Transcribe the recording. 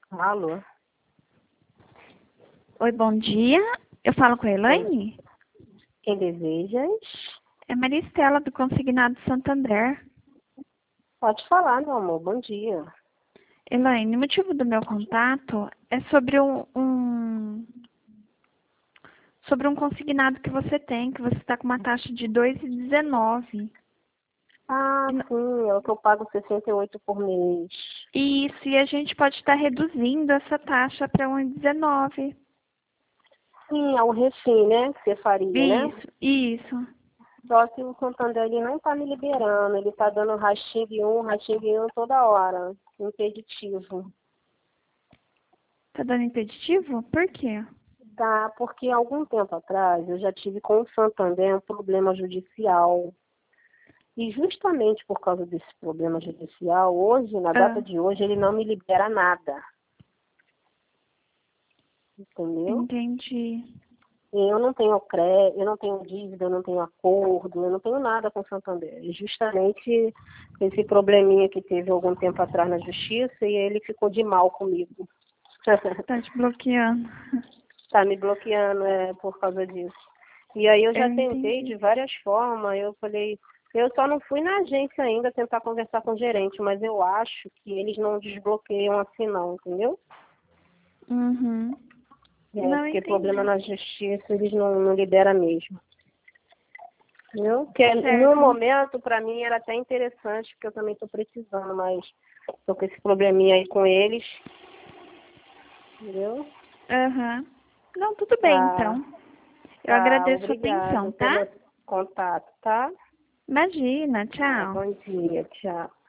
Alô? Oi, bom dia. Eu falo com a Elaine? Quem deseja? É Maria Estela, do Consignado Santander. Pode falar, meu amor. Bom dia. Elaine, o motivo do meu contato é sobre sobre um consignado que você tem, que você está com uma taxa de 2,19. Ah, sim, é o que eu pago 68 por mês. Isso, e a gente pode estar reduzindo essa taxa para 1,19. Sim, é o refim, né? Que você faria, né? Isso. Só que o Santander ele não tá me liberando. Ele tá dando rasting 1 toda hora. Impeditivo. Tá dando impeditivo? Por quê? Tá, porque há algum tempo atrás eu já tive com o Santander um problema judicial. E justamente por causa desse problema judicial, hoje, na data Ah, de hoje, ele não me libera nada. Entendeu? entendi. Eu não tenho crédito, eu não tenho dívida, eu não tenho acordo, eu não tenho nada com o Santander. E justamente esse probleminha que teve algum tempo atrás na justiça e ele ficou de mal comigo. Tá te bloqueando. Tá me bloqueando por causa disso. E aí eu Eu já tentei de entendi. várias formas, eu falei, eu só não fui na agência ainda tentar conversar com o gerente, mas eu acho que eles não desbloqueiam assim não, entendeu? Uhum. Não Porque problema entendi. na justiça eles não liberam mesmo. Entendeu? Que no Certo. momento, para mim, era até interessante, porque eu também estou precisando, mas estou com esse probleminha aí com eles. Entendeu? Aham. Não, tudo bem, Tá, então. Eu tá, agradeço a atenção, obrigado tá? pelo contato, tá? Imagina, Tá, tchau. bom dia, tchau.